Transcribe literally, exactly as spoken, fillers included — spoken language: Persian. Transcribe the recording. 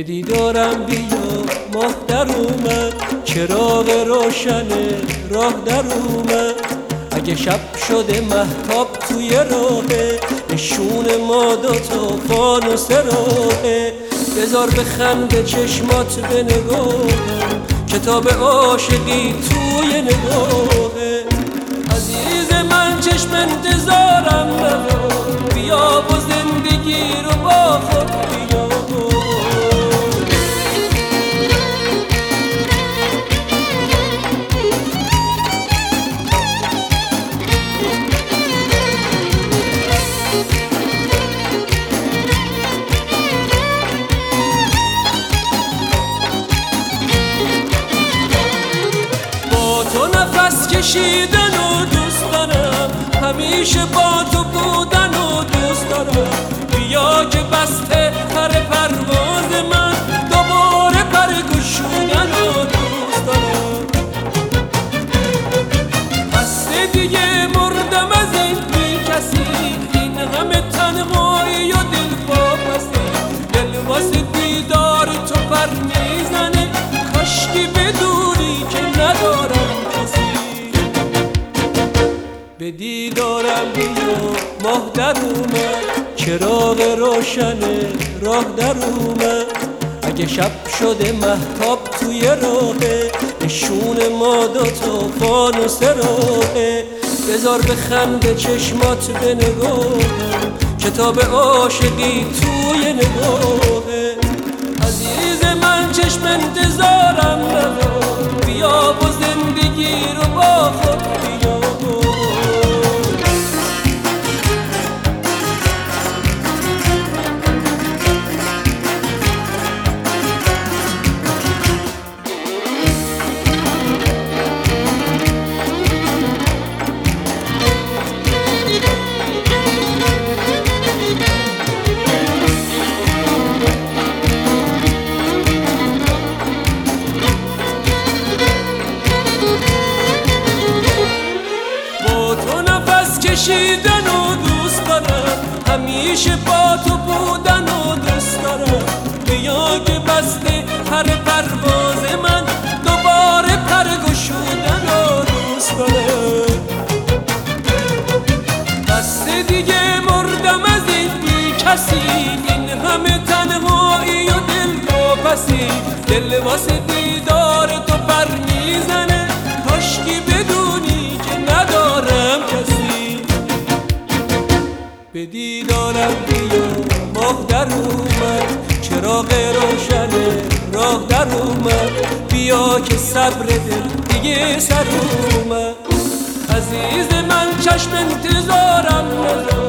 دیدارم بیا ماه در اومد، چراغ روشن راه در اومد. اگه شب شده مهتاب توی راهه، نشون ما دوتا فانوس راهه. بذار بخنده چشمات به نگاهم، کتاب عاشقی توی نگاهه. عزیز من چشم انتظارم ندار، بیا با زندگی رو با خود بیا. نفس کشیدن و دوست دارم، همیشه با تو بودن و دوست دارم. بیا که بسته پر پرواز من، دوباره پر گشودن و دوست دارم. بسته دیگه مردم از این بی کسی، این همه تنهایی و دل واپسی. دل واسه دیدار تو پر میزنه، کاشکی بدونی که ندارم. به دیدارم بیا ماه در اومد، چراغ روشن راه در اومد. اگه شب شده مهتاب توی راهه، نشون ما دوتا فانوس راهه. بذار بخنده چشمات به نگاهم، کتاب عاشقی توی نگاهه. عزیز من چشم انتظارم ندار، بیا با زندگی رو با خود بیا. کشیدن و دوست دارم، همیشه با تو بودن و دوست دارم. بیا که بسته پر پرواز من، دوباره پر گشودن و دوست دارم. بسته دیگه مردم از این بی کسی، این همه تنهایی و دل واپسی. دل واسه دیدار تو پر میزنه، کاشکی بدونی که ندارم کسی. به دیدارم بیا ماه در اومد، چراغ روشن راه در اومد. بیا که صبر دل دیگه سر اومد. عزیز من چشم انتظارم ندار،